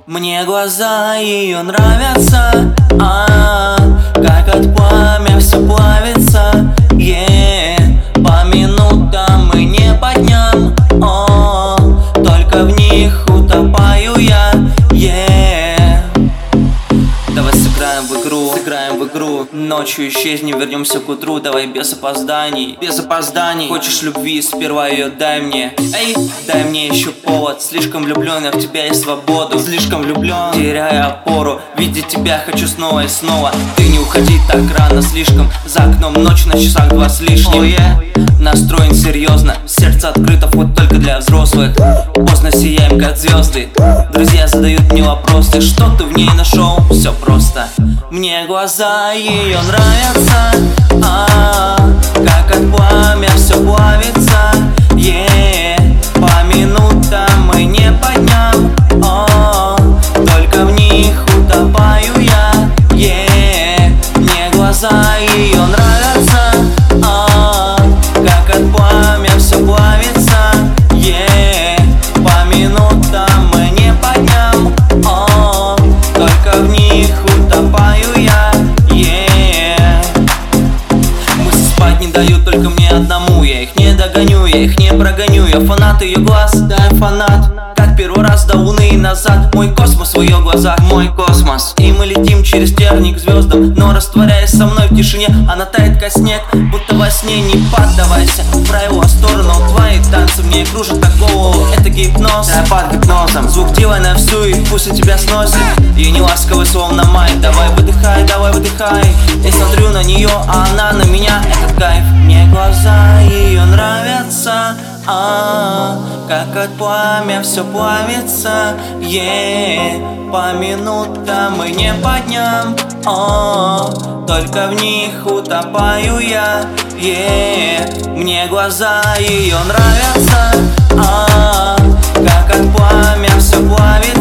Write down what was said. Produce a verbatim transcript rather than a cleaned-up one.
Мне глаза ее нравятся, а как от пламя все плавится, yeah. По минутам и не по дням, о, только в них утопаю я, yeah. Давай сыграем в игру, сыграем в игру. Ночью исчезнем, вернемся к утру. Давай без опозданий, без опозданий. Хочешь любви, сперва ее дай мне. Эй, дай мне еще повод. Слишком влюблен я в тебя и свободу. Слишком влюблен, теряя опору. Видеть тебя хочу снова и снова. Ты не уходи так рано, слишком. За окном ночь, на часах два с лишним, oh, yeah. Настроен серьезно, сердце открыто, вот только для взрослых. Поздно сияем, как звезды. Друзья задают мне вопросы, что ты в ней нашел? Все просто. Мне глаза ее нравятся, а как от пламя все плавится, yeah. По минутам и не по дням, о, только в них утопаю я, yeah. Мне глаза ее нравятся, а как от пламя все плавится, yeah. По минутам и не по дням, о, только в них утопаю я, yeah. Мысли спать не дают только мне одному. Я их не догоню, я их не прогоню. Я фанат ее глаз, да, я фанат. Как первый раз до луны и назад. Мой космос в ее глазах, мой космос. И мы летим через терник к звездам, но растворяясь со мной в тишине, она тает как снег, будто во сне. Не поддавайся, правила в сторону. Твои танцы в ней кружат так голову. Это гипноз, я под гипнозом. Звук делай на всю, и пусть он тебя сносит. И не ласковый, словно май. Давай выдыхай, давай выдыхай. Я смотрю на нее, а она на меня. Это кайф. Мне глаза ее нравятся, а как от пламя все плавится, yeah. По минутам и не по дням, о, только в них утопаю я, yeah. Мне глаза ее нравятся, а как от пламя все плавится.